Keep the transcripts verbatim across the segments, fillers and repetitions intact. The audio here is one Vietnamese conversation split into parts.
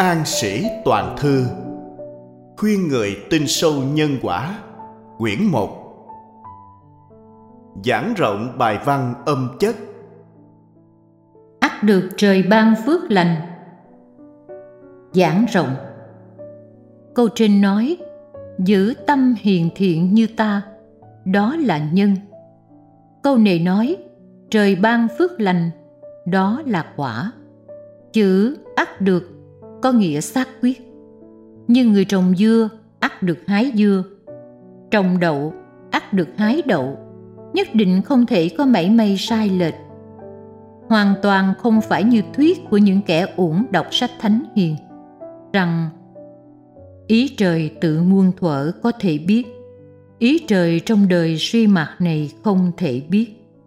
An Sĩ Toàn Thư, khuyên người tin sâu nhân quả, quyển một. Giảng rộng bài văn âm chất. Ắt được trời ban phước lành. Giảng rộng. Câu trên nói: giữ tâm hiền thiện như ta, đó là nhân. Câu này nói: trời ban phước lành, đó là quả. Chữ ắt được có nghĩa xác quyết. Như người trồng dưa, ắt được hái dưa. Trồng đậu, ắt được hái đậu. Nhất định không thể có mảy may sai lệch. Hoàn toàn không phải như thuyết của những kẻ uổng đọc sách thánh hiền, rằng ý trời tự muôn thuở có thể biết, ý trời trong đời suy mạt này không thể biết.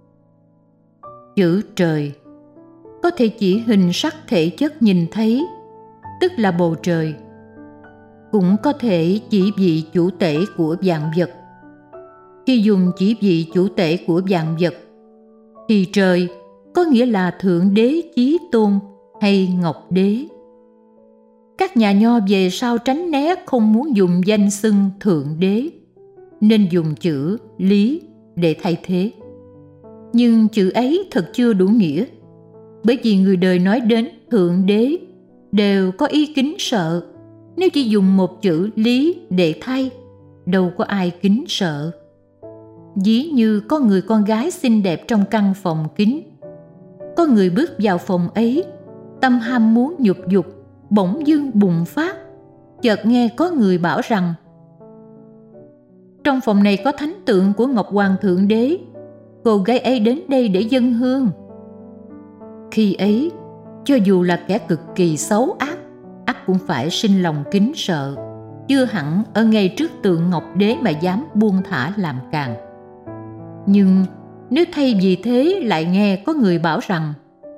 Chữ trời có thể chỉ hình sắc thể chất nhìn thấy, tức là bầu trời. Cũng có thể chỉ vị chủ tể của vạn vật. Khi dùng chỉ vị chủ tể của vạn vật, thì trời có nghĩa là Thượng Đế Chí Tôn hay Ngọc Đế. Các nhà nho về sau tránh né không muốn dùng danh xưng Thượng Đế, nên dùng chữ Lý để thay thế. Nhưng chữ ấy thật chưa đủ nghĩa, bởi vì người đời nói đến Thượng Đế đều có ý kính sợ. Nếu chỉ dùng một chữ Lý để thay, đâu có ai kính sợ. Ví như có người con gái xinh đẹp trong căn phòng kín. Có người bước vào phòng ấy, tâm ham muốn nhục dục bỗng dưng bùng phát. Chợt nghe có người bảo rằng: trong phòng này có thánh tượng của Ngọc Hoàng Thượng Đế, cô gái ấy đến đây để dâng hương. Khi ấy, cho dù là kẻ cực kỳ xấu ác, ắt cũng phải sinh lòng kính sợ, chưa hẳn ở ngay trước tượng Ngọc Đế mà dám buông thả làm càn. Nhưng nếu thay vì thế lại nghe có người bảo rằng: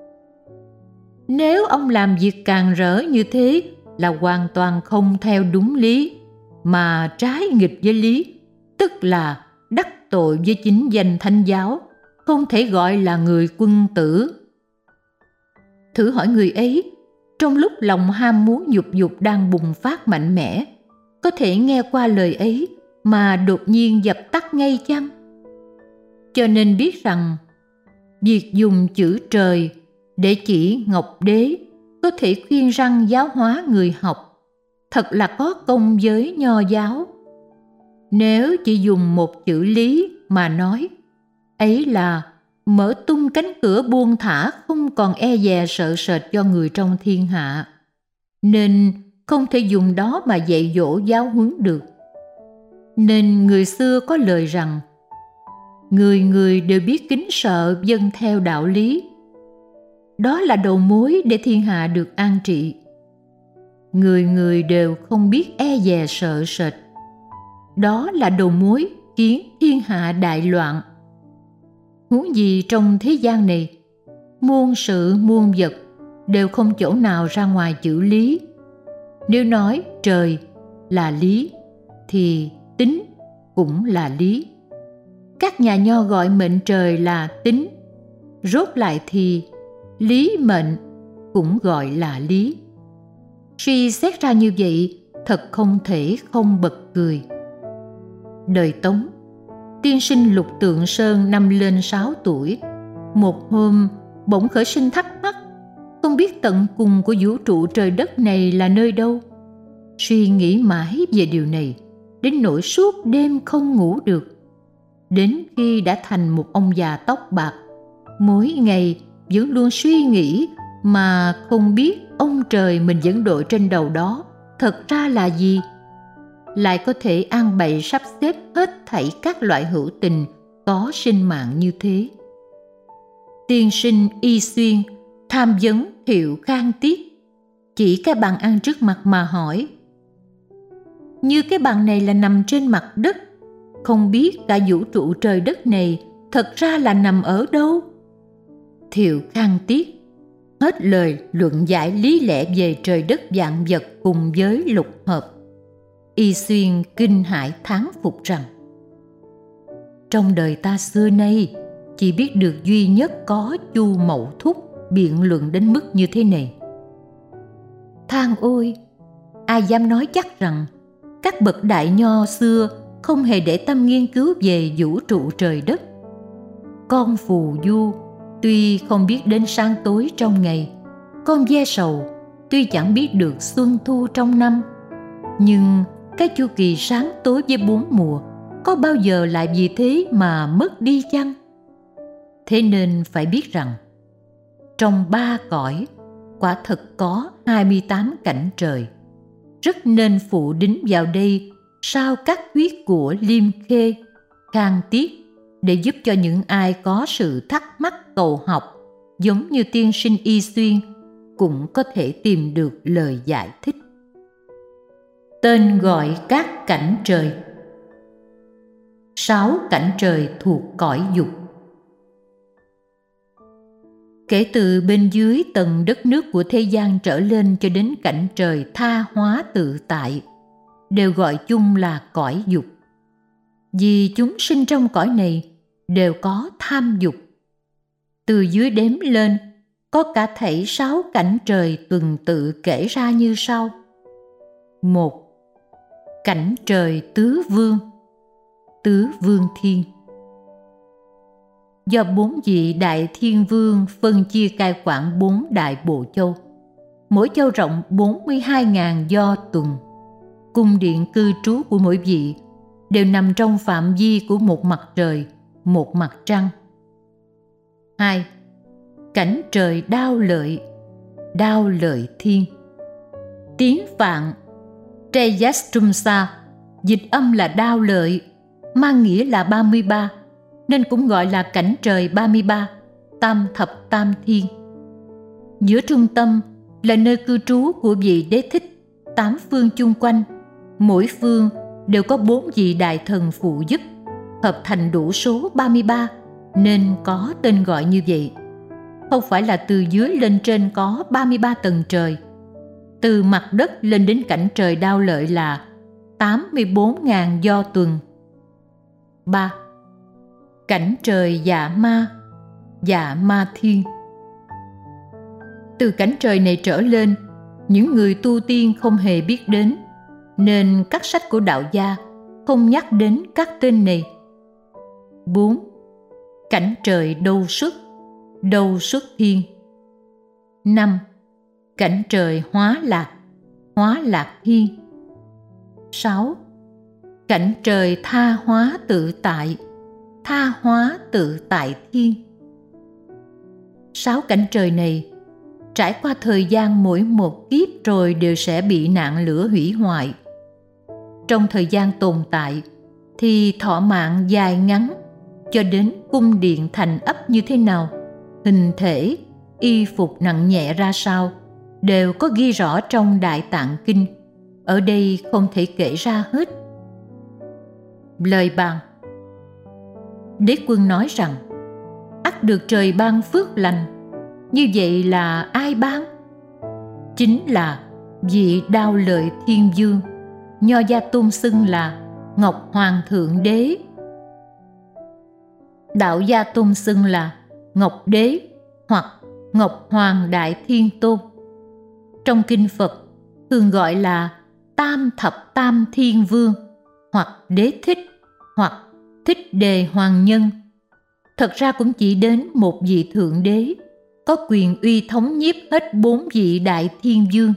nếu ông làm việc càn rỡ như thế là hoàn toàn không theo đúng lý, mà trái nghịch với lý, tức là đắc tội với chính danh thánh giáo, không thể gọi là người quân tử. Thử hỏi người ấy, trong lúc lòng ham muốn dục dục đang bùng phát mạnh mẽ, có thể nghe qua lời ấy mà đột nhiên dập tắt ngay chăng? Cho nên biết rằng, việc dùng chữ trời để chỉ Ngọc Đế có thể khuyên răn giáo hóa người học, thật là có công với nho giáo. Nếu chỉ dùng một chữ Lý mà nói, ấy là mở tung cánh cửa buông thả, không còn e dè sợ sệt cho người trong thiên hạ, nên không thể dùng đó mà dạy dỗ giáo huấn được. Nên người xưa có lời rằng: người người đều biết kính sợ vâng theo đạo lý, đó là đầu mối để thiên hạ được an trị. Người người đều không biết e dè sợ sệt, đó là đầu mối khiến thiên hạ đại loạn. Huống gì trong thế gian này, muôn sự muôn vật đều không chỗ nào ra ngoài chữ lý. Nếu nói trời là lý, thì tính cũng là lý. Các nhà nho gọi mệnh trời là tính, rốt lại thì lý mệnh cũng gọi là lý. Suy xét ra như vậy, thật không thể không bật cười. Đời Tống, tiên sinh Lục Tượng Sơn năm lên sáu tuổi, một hôm bỗng khởi sinh thắc mắc, không biết tận cùng của vũ trụ trời đất này là nơi đâu. Suy nghĩ mãi về điều này, đến nỗi suốt đêm không ngủ được. Đến khi đã thành một ông già tóc bạc, mỗi ngày vẫn luôn suy nghĩ mà không biết ông trời mình dẫn đội trên đầu đó thật ra là gì, lại có thể an bày sắp xếp hết thảy các loại hữu tình có sinh mạng như thế. Tiên sinh Y Xuyên tham vấn Thiệu Khang Tiết, chỉ cái bàn ăn trước mặt mà hỏi: như cái bàn này là nằm trên mặt đất, không biết cả vũ trụ trời đất này thật ra là nằm ở đâu? Thiệu Khang Tiết hết lời luận giải lý lẽ về trời đất vạn vật cùng với lục hợp. Y Xuyên kinh hãi thán phục rằng: trong đời ta xưa nay chỉ biết được duy nhất có Chu Mậu Thúc biện luận đến mức như thế này. than ôi, ai dám nói chắc rằng các bậc đại nho xưa không hề để tâm nghiên cứu về vũ trụ trời đất. Con phù du tuy không biết đến sáng tối trong ngày, con ve sầu tuy chẳng biết được xuân thu trong năm, nhưng cái chu kỳ sáng tối với bốn mùa có bao giờ lại vì thế mà mất đi chăng? Thế nên phải biết rằng trong ba cõi quả thực có hai mươi tám cảnh trời, rất nên phụ đính vào đây sau các huyết của Liêm Khê, Khang Tiết, để giúp cho những ai có sự thắc mắc cầu học giống như tiên sinh Y Xuyên cũng có thể tìm được lời giải thích. Tên gọi các cảnh trời. Sáu cảnh trời thuộc cõi dục. Kể từ bên dưới tầng đất nước của thế gian trở lên cho đến cảnh trời tha hóa tự tại, đều gọi chung là cõi dục. Vì chúng sinh trong cõi này đều có tham dục. Từ dưới đếm lên, có cả thảy sáu cảnh trời tuần tự kể ra như sau. Một. Cảnh trời tứ vương. Tứ vương thiên. Do bốn vị đại thiên vương phân chia cai quản bốn đại bộ châu, mỗi châu rộng bốn mươi hai nghìn do tuần. Cung điện cư trú của mỗi vị đều nằm trong phạm vi của một mặt trời, một mặt trăng. Hai. Cảnh trời đao lợi. Đao lợi thiên. Tiếng Phạn Treyastumsa, dịch âm là đao lợi, mang nghĩa là ba mươi ba, nên cũng gọi là cảnh trời ba mươi ba, tam thập tam thiên. Giữa trung tâm là nơi cư trú của vị đế thích, tám phương chung quanh, mỗi phương đều có bốn vị đại thần phụ giúp, hợp thành đủ số ba mươi ba, nên có tên gọi như vậy. Không phải là từ dưới lên trên có ba mươi ba tầng trời. Từ mặt đất lên đến cảnh trời đao lợi là tám mươi bốn nghìn do tuần. Ba. Cảnh trời dạ ma. Dạ ma thiên. Từ cảnh trời này trở lên, những người tu tiên không hề biết đến, nên các sách của đạo gia không nhắc đến các tên này. Bốn. Cảnh trời đâu xuất. Đâu xuất thiên. Năm. Cảnh trời hóa lạc. Hóa lạc thiên. Sáu. Cảnh trời tha hóa tự tại. Tha hóa tự tại thiên. Sáu cảnh trời này trải qua thời gian mỗi một kiếp rồi đều sẽ bị nạn lửa hủy hoại. Trong thời gian tồn tại thì thọ mạng dài ngắn, cho đến cung điện thành ấp như thế nào, hình thể, y phục nặng nhẹ ra sao, đều có ghi rõ trong Đại Tạng Kinh. Ở đây không thể kể ra hết. Lời bàn. Đế Quân nói rằng ắt được trời ban phước lành. Như vậy là ai ban? Chính là vị Đao Lợi Thiên Vương, Nho gia tôn xưng là Ngọc Hoàng Thượng Đế, đạo gia tôn xưng là Ngọc Đế hoặc Ngọc Hoàng Đại Thiên Tôn. Trong kinh Phật thường gọi là Tam Thập Tam Thiên Vương, hoặc Đế Thích, hoặc Thích Đề Hoàng Nhân. Thật ra cũng chỉ đến một vị Thượng Đế có quyền uy thống nhiếp hết bốn vị Đại Thiên Vương.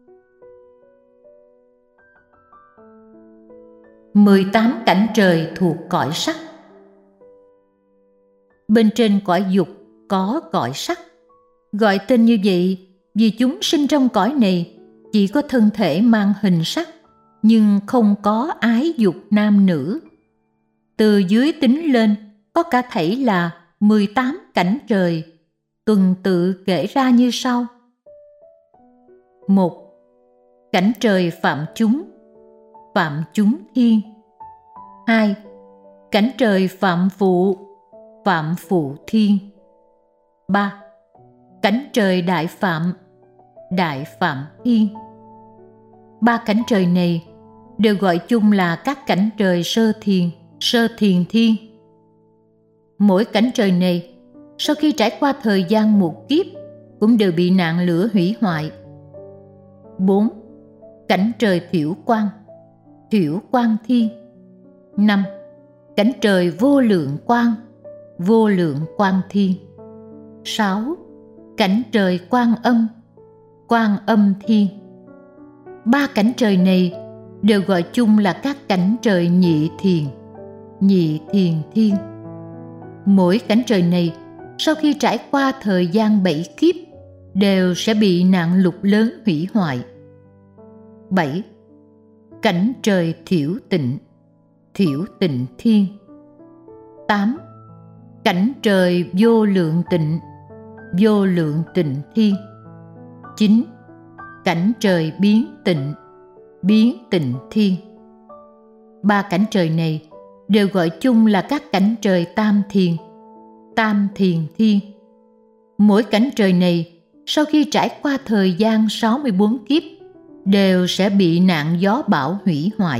mười tám cảnh trời thuộc cõi sắc. Bên trên cõi dục có cõi sắc. Gọi tên như vậy vì chúng sinh trong cõi này chỉ có thân thể mang hình sắc, nhưng không có ái dục nam nữ. Từ dưới tính lên có cả thảy là mười tám cảnh trời, tuần tự kể ra như sau. Một. Cảnh trời phạm chúng. Phạm chúng thiên. Hai. Cảnh trời phạm phụ. Phạm phụ thiên. Ba. Cảnh trời đại phạm. Đại phạm thiên. Ba cảnh trời này đều gọi chung là các cảnh trời sơ thiền, sơ thiền thiên. Mỗi cảnh trời này sau khi trải qua thời gian một kiếp cũng đều bị nạn lửa hủy hoại. bốn. Cảnh trời thiểu quang, thiểu quang thiên. năm. Cảnh trời vô lượng quang, vô lượng quang thiên. sáu. Cảnh trời Quan Âm, Quan Âm thiên. Ba cảnh trời này đều gọi chung là các cảnh trời nhị thiền, nhị thiền thiên. Mỗi cảnh trời này sau khi trải qua thời gian bảy kiếp đều sẽ bị nạn lụt lớn hủy hoại. bảy. Cảnh trời thiểu tịnh, thiểu tịnh thiên. tám. Cảnh trời vô lượng tịnh, vô lượng tịnh thiên. chín. Cảnh trời biến tịnh, biến tịnh thiên. Ba cảnh trời này đều gọi chung là các cảnh trời tam thiền, tam thiền thiên. Mỗi cảnh trời này sau khi trải qua thời gian sáu mươi bốn kiếp đều sẽ bị nạn gió bão hủy hoại.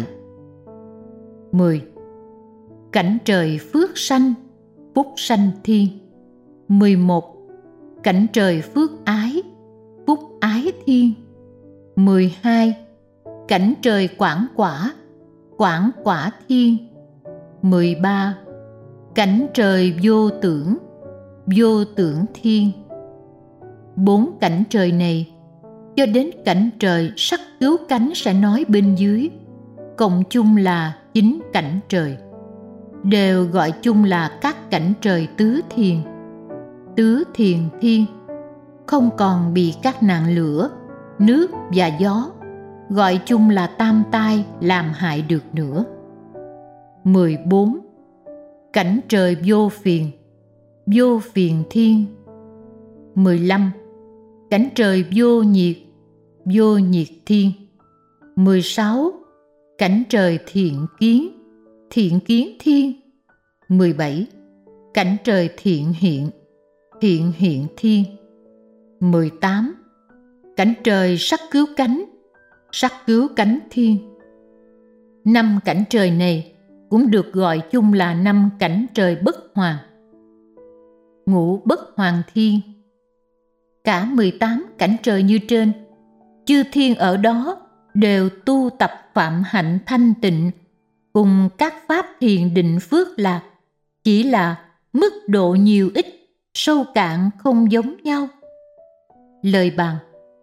mười. Cảnh trời phước sanh, phúc sanh thiên. mười một. Cảnh trời phước ái, phúc ái thiên. mười hai. Cảnh trời quảng quả, quảng quả thiên. mười ba. Cảnh trời vô tưởng, vô tưởng thiên. Bốn cảnh trời này cho đến cảnh trời sắc cứu cánh sẽ nói bên dưới, cộng chung là chín cảnh trời, đều gọi chung là các cảnh trời tứ thiền, tứ thiền thiên, không còn bị các nạn lửa, nước và gió, gọi chung là tam tai làm hại được nữa. mười bốn. Cảnh trời vô phiền, vô phiền thiên. mười lăm. Cảnh trời vô nhiệt, vô nhiệt thiên. mười sáu. Cảnh trời thiện kiến, thiện kiến thiên. mười bảy. Cảnh trời thiện hiện, thiện hiện thiên. mười tám. Cảnh trời sắc cứu cánh, sắc cứu cánh thiên. Năm cảnh trời này cũng được gọi chung là năm cảnh trời bất hoàng, ngũ bất hoàng thiên. Cả mười tám cảnh trời như trên, chư thiên ở đó đều tu tập phạm hạnh thanh tịnh cùng các pháp thiền định phước lạc, chỉ là mức độ nhiều ít, sâu cạn không giống nhau. Lời bàn.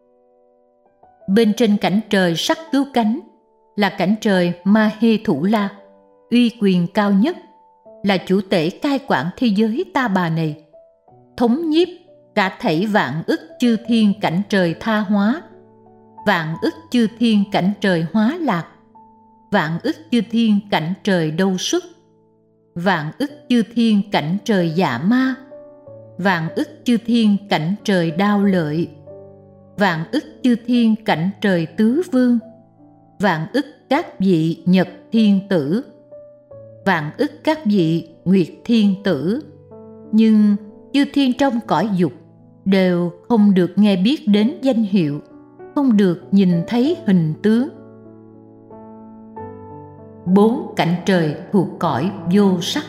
Bên trên cảnh trời sắc cứu cánh là cảnh trời Ma Hê Thủ La, uy quyền cao nhất, là chủ tể cai quản thế giới ta bà này, thống nhiếp cả thảy vạn ức chư thiên cảnh trời tha hóa, vạn ức chư thiên cảnh trời hóa lạc, vạn ức chư thiên cảnh trời đâu xuất, vạn ức chư thiên cảnh trời dạ ma, vạn ức chư thiên cảnh trời đao lợi, vạn ức chư thiên cảnh trời tứ vương, vạn ức các vị nhật thiên tử, vạn ức các vị nguyệt thiên tử. Nhưng chư thiên trong cõi dục đều không được nghe biết đến danh hiệu, không được nhìn thấy hình tướng. Bốn cảnh trời thuộc cõi vô sắc.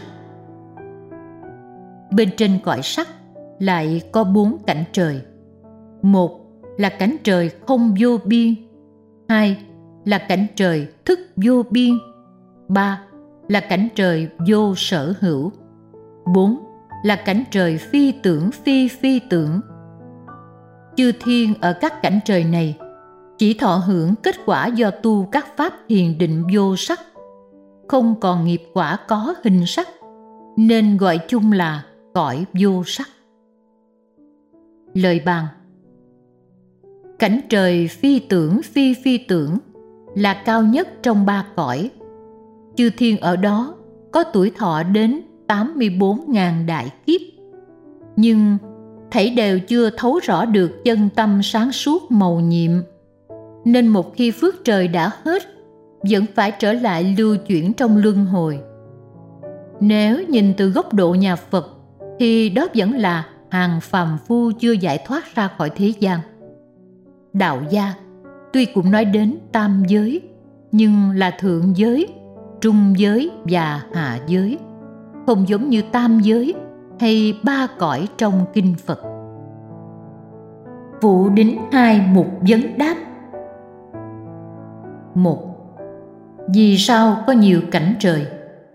Bên trên cõi sắc lại có bốn cảnh trời. Một là cảnh trời không vô biên. Hai là cảnh trời thức vô biên. Ba là cảnh trời vô sở hữu. Bốn là cảnh trời phi tưởng phi phi tưởng. Chư thiên ở các cảnh trời này chỉ thọ hưởng kết quả do tu các pháp thiền định vô sắc, không còn nghiệp quả có hình sắc, nên gọi chung là cõi vô sắc. Lời bàn. Cảnh trời phi tưởng phi phi tưởng là cao nhất trong ba cõi. Chư thiên ở đó có tuổi thọ đến tám mươi bốn nghìn đại kiếp, nhưng thảy đều chưa thấu rõ được chân tâm sáng suốt mầu nhiệm, nên một khi phước trời đã hết, vẫn phải trở lại lưu chuyển trong luân hồi. Nếu nhìn từ góc độ nhà Phật thì đó vẫn là hàng phàm phu chưa giải thoát ra khỏi thế gian. Đạo gia tuy cũng nói đến tam giới, nhưng là thượng giới, trung giới và hạ giới, không giống như tam giới hay ba cõi trong kinh Phật. Vụ đính hai mục vấn đáp. Một. Vì sao có nhiều cảnh trời?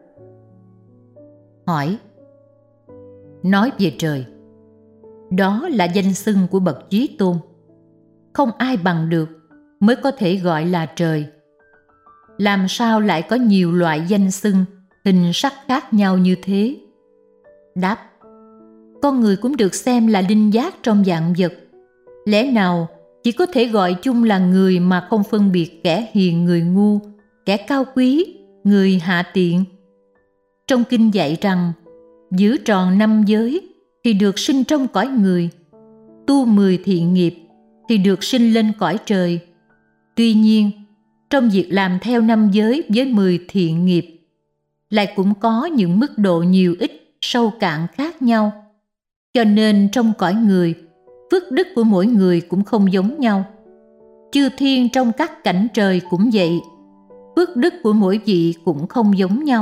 Hỏi. Nói về trời, đó là danh xưng của bậc Chí Tôn, không ai bằng được mới có thể gọi là trời. Làm sao lại có nhiều loại danh xưng, hình sắc khác nhau như thế? Đáp. Con người cũng được xem là linh giác trong vạn vật. Lẽ nào chỉ có thể gọi chung là người mà không phân biệt kẻ hiền người ngu, kẻ cao quý, người hạ tiện? Trong kinh dạy rằng, giữ tròn năm giới thì được sinh trong cõi người, tu mười thiện nghiệp thì được sinh lên cõi trời. Tuy nhiên, trong việc làm theo năm giới với mười thiện nghiệp, lại cũng có những mức độ nhiều ít, sâu cạn khác nhau. Cho nên trong cõi người, phước đức của mỗi người cũng không giống nhau. Chư thiên trong các cảnh trời cũng vậy, phước đức của mỗi vị cũng không giống nhau.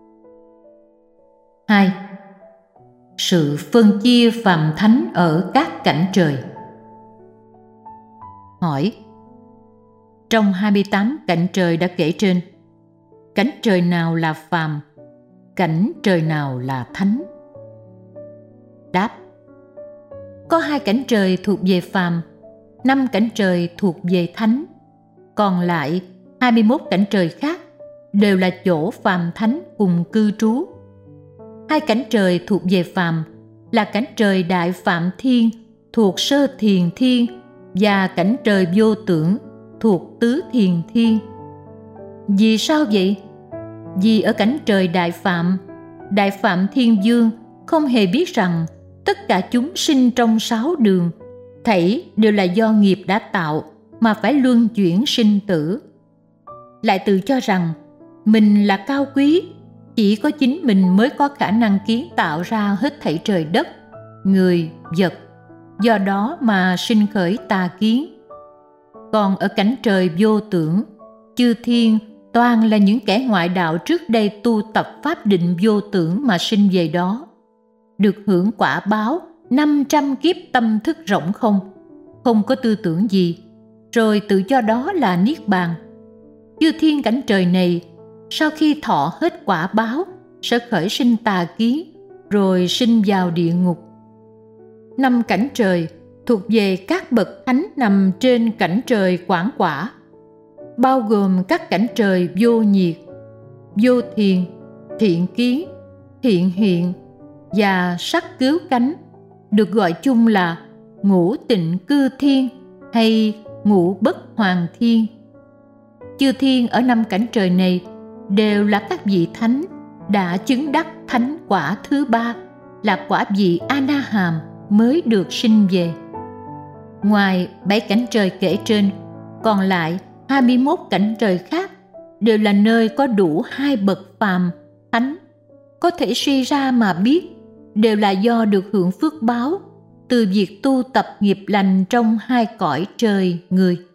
Hai. Sự phân chia phàm thánh ở các cảnh trời. Hỏi. Trong hai mươi tám cảnh trời đã kể trên, cảnh trời nào là phàm, cảnh trời nào là thánh? Đáp. Có hai cảnh trời thuộc về phàm, năm cảnh trời thuộc về thánh, còn lại hai mươi mốt cảnh trời khác đều là chỗ phàm thánh cùng cư trú. Hai cảnh trời thuộc về phàm là cảnh trời Đại Phạm Thiên thuộc Sơ Thiền Thiên và cảnh trời Vô Tưởng thuộc Tứ Thiền Thiên. Vì sao vậy? Vì ở cảnh trời Đại Phạm, Đại Phạm Thiên Vương không hề biết rằng tất cả chúng sinh trong sáu đường, thảy đều là do nghiệp đã tạo mà phải luân chuyển sinh tử. Lại tự cho rằng mình là cao quý, chỉ có chính mình mới có khả năng kiến tạo ra hết thảy trời đất, người, vật, do đó mà sinh khởi tà kiến. Còn ở cảnh trời Vô Tưởng, chư thiên toàn là những kẻ ngoại đạo trước đây tu tập pháp định vô tưởng mà sinh về đó, được hưởng quả báo năm trăm kiếp tâm thức rỗng không, không có tư tưởng gì, rồi tự cho đó là niết bàn. Chư thiên cảnh trời này sau khi thọ hết quả báo sẽ khởi sinh tà kiến, rồi sinh vào địa ngục. Năm cảnh trời thuộc về các bậc thánh nằm trên cảnh trời quảng quả, bao gồm các cảnh trời vô nhiệt, vô thiền, thiện kiến, thiện hiện và sắc cứu cánh, được gọi chung là ngũ tịnh cư thiên hay ngũ bất hoàng thiên. Chư thiên ở năm cảnh trời này đều là các vị thánh đã chứng đắc thánh quả thứ ba, là quả vị A-na-hàm mới được sinh về. Ngoài bảy cảnh trời kể trên, còn lại hai mươi mốt cảnh trời khác đều là nơi có đủ hai bậc phàm, thánh. Có thể suy ra mà biết, đều là do được hưởng phước báo từ việc tu tập nghiệp lành trong hai cõi trời người.